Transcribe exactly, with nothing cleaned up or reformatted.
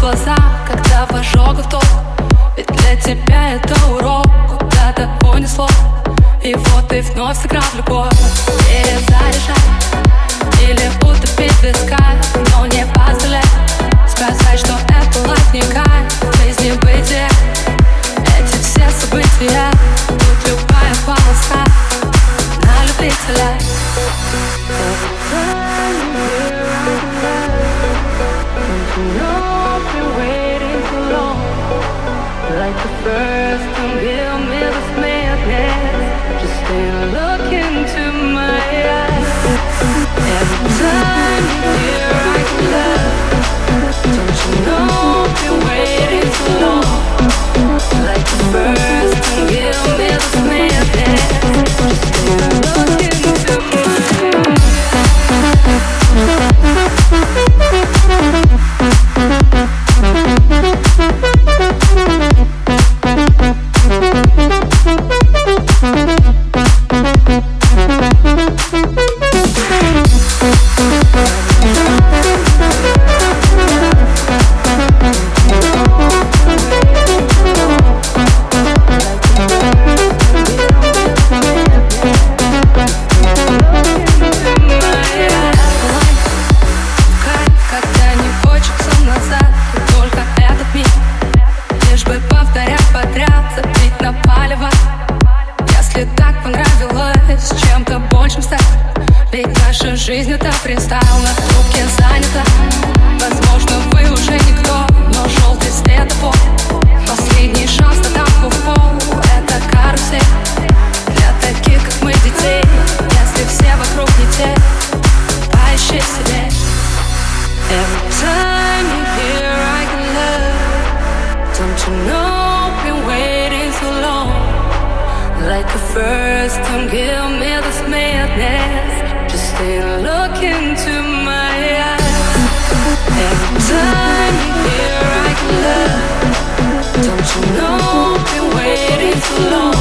глаза, когда в ожогах ток. Ведь для тебя это урок, куда-то унесло. И вот ты вновь сыграл в любовь. Перезаряжай или утопить в висках, но не позволяй сказать, что это была книга жизни бытия. Эти все события, тут любая полоса на любителя. Like the first time, give me this madness. Just stay and look into my eyes. Every time you hear I can love, don't you know I've been waiting so long. Like the first time, give me this madness. Just stay and look into my eyes. Если так понравилось чем-то большим стать, ведь наша жизнь это фристайл, на трубке занята. Возможно, вы уже никто, но желтый светофор, последний шанс на танку в пол. Это карусель для таких, как мы, детей. Если все вокруг не те, поищи себе. Every time you hear I can love, don't you know I've been waiting so long. Like the first time, give me this madness. Just stay and look into my eyes. Every time you hear I can love, don't you know I've been waiting so long.